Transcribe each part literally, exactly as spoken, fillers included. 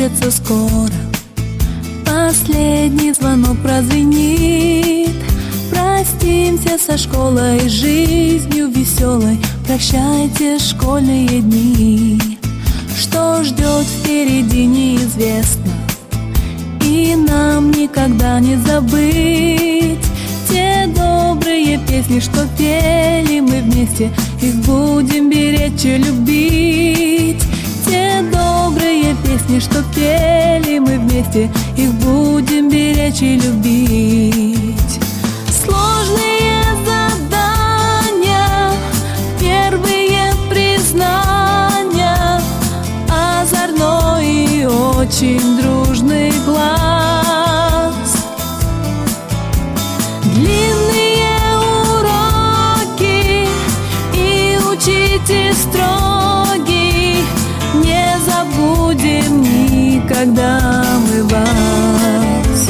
кончатся скоро. Последний звонок прозвенит. Простимся со школой, жизнью веселой. Прощайте школьные дни. Что ждет впереди, неизвестно, и нам никогда не забыть те добрые песни, что пели мы вместе. Их будем беречь и любить. Те добрые песни, что пели мы вместе. Их будем беречь и любить. Сложные задания, первые признания, озорной и очень дружный глаз. Длинные уроки и учитель строгий. Не забудем никогда мы вас.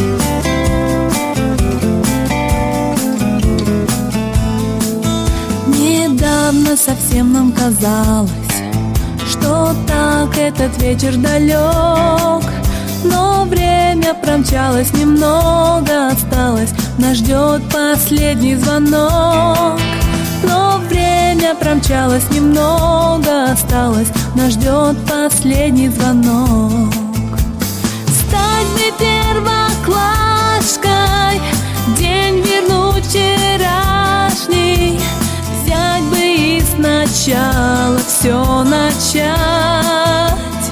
Недавно совсем нам казалось, что так этот вечер далек, но время промчалось, немного осталось. Нас ждет последний звонок. Но время промчалось, немного осталось. Нас ждет последний звонок. Стать бы первоклашкой, день вернуть вчерашний. Взять бы и сначала все начать.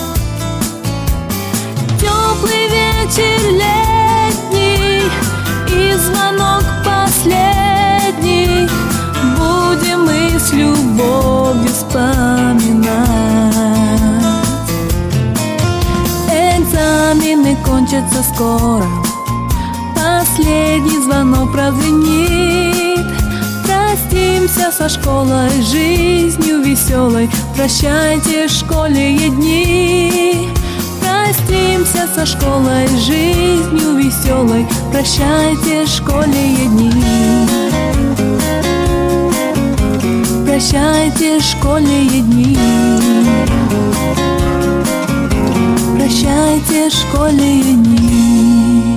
Теплый вечер летний и звонок последний. Будем мы с любовью вспоминать. Экзамены кончатся скоро. Последний звонок прозвенит. Простимся со школой, жизнью веселой. Прощайте школьные дни. Простимся со школой, жизнью веселой. Прощайте школьные дни. Прощайте школьные дни. Прощайте школьные дни.